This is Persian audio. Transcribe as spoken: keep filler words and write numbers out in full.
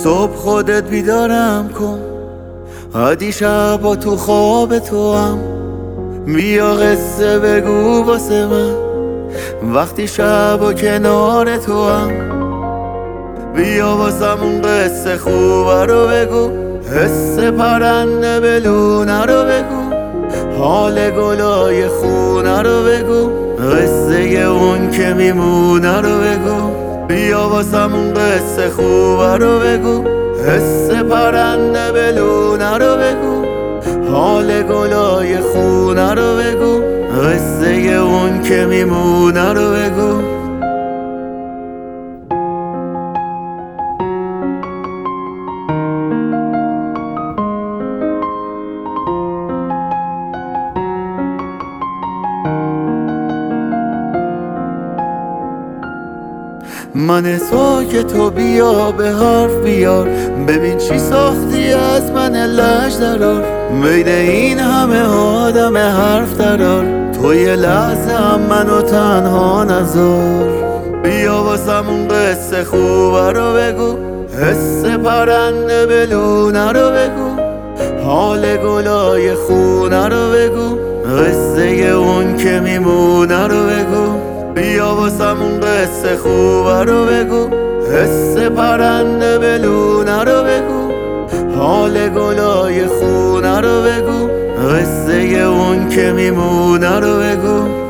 صبح خودت بیدارم کن، عادی شبا تو خواب تو هم. بیا قصه بگو واسه من وقتی شبا کنار تو هم. بیا واسمون قصه خوبه رو بگو، حس پرنده بلونه رو بگو، حال گلای خونه رو بگو، قصه اون که میمونه رو بگو. بیا واسمون قصه خوبه رو بگو، حس پرنده بلونه رو بگو، حال گلای خونه رو بگو، قصه اون که میمونه رو بگو. من ساکت و بیا به حرف بیار، ببین چی ساختی از من لش درار. بین این همه آدم حرف درار، تو یه لحظه هم منو تنها نذار. بیا واسمون قصه خوبه رو بگو، حس پرنده بلونه رو بگو، حال گلای خونه رو بگو، قصه اون که میمونه رو بگو. بیا واسمون قصه خوبه رو بگو، حس پرنده بلونه رو بگو، حال گلای خونه رو بگو، قصه اون که میمونه رو بگو.